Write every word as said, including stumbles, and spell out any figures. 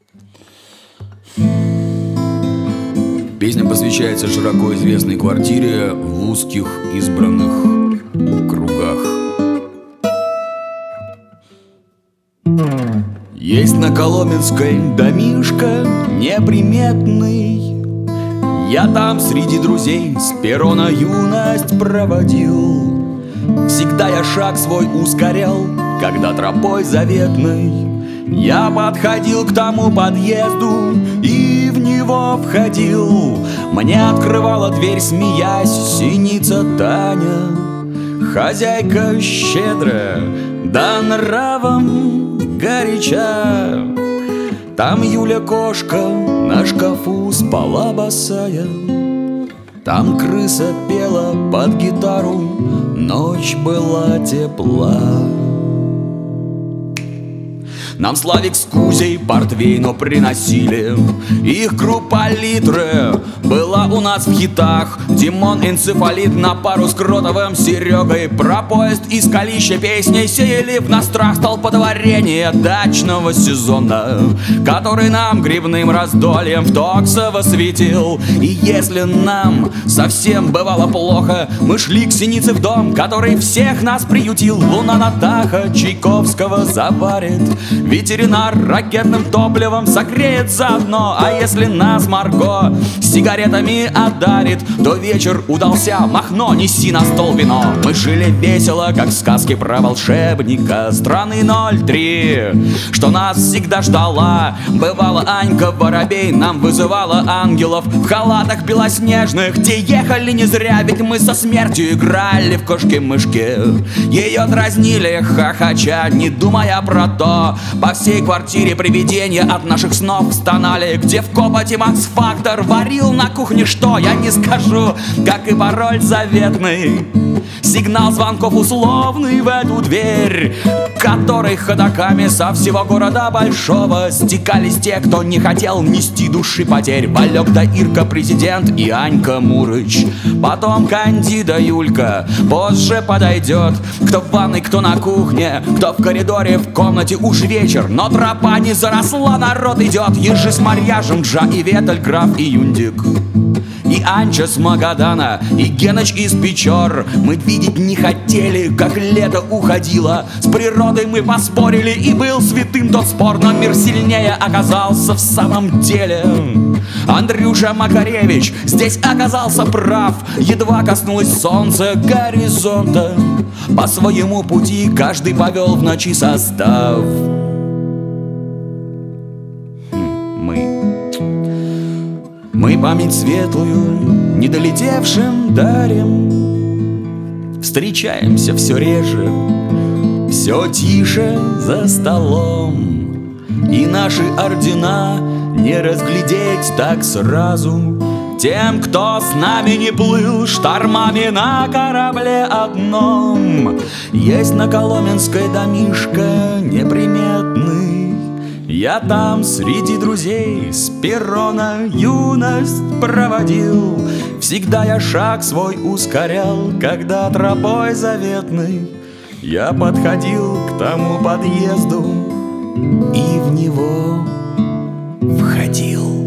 Песня посвящается широко известной квартире в узких избранных кругах. Есть на Коломенской домишко неприметный. Я там среди друзей с перрона юность проводил. Всегда я шаг свой ускорял, когда тропой заветной я подходил к тому подъезду и в него входил. Мне открывала дверь, смеясь, синица Таня, хозяйка щедрая, да нравом горяча. Там Юля кошка на шкафу спала босая, там крыса пела под гитару, ночь была тепла. Нам Славик с Кузей портвейну приносили, их группа литры была у нас в хитах. Димон энцефалит на пару с Кротовым Серегой. Про поезд из Калища песней сеяли в нас страх столпотворения дачного сезона, который нам грибным раздольем в Токсово светил. И если нам совсем бывало плохо, мы шли к Синице в дом, который всех нас приютил. Луна Натаха Чайковского заварит, ветеринар ракетным топливом согреет заодно. А если нас Марго сигаретами одарит, то вечер удался, Махно, неси на стол вино. Мы жили весело, как в сказке про волшебника страны ноль три, что нас всегда ждала. Бывало, Анька Воробей нам вызывала ангелов в халатах белоснежных, где ехали не зря, ведь мы со смертью играли в кошки-мышки. Ее дразнили хохоча, не думая про то. По всей квартире привидения от наших снов стонали. Где в копоте Макс-фактор варил на кухне что, я не скажу, как и пароль заветный. Сигнал звонков условный в эту дверь, которой ходоками со всего города большого стекались те, кто не хотел нести души потерь. Валек да Ирка президент и Анька Мурыч, потом Кандида Юлька, позже подойдет. Кто в ванной, кто на кухне, кто в коридоре, в комнате. Уж вечер, но тропа не заросла, народ идет. Ежи с Марьяжем, Джа и Ветель, Граф и Юндик, и Анча с Магадана, и Геныч из Печор. Мы видеть не хотели, как лето уходило. С природой мы поспорили, и был святым тот спор. Но мир сильнее оказался в самом деле. Андрюша Макаревич здесь оказался прав. Едва коснулось солнца горизонта, по своему пути каждый повел в ночи состав. Мы память светлую не долетевшим дарим. Встречаемся все реже, все тише за столом, и наши ордена не разглядеть так сразу тем, кто с нами не плыл штормами на корабле одном. Есть на Коломенской домишко неприметный. Я там среди друзей с перрона юность проводил. Всегда я шаг свой ускорял, когда тропой заветной я подходил к тому подъезду и в него входил.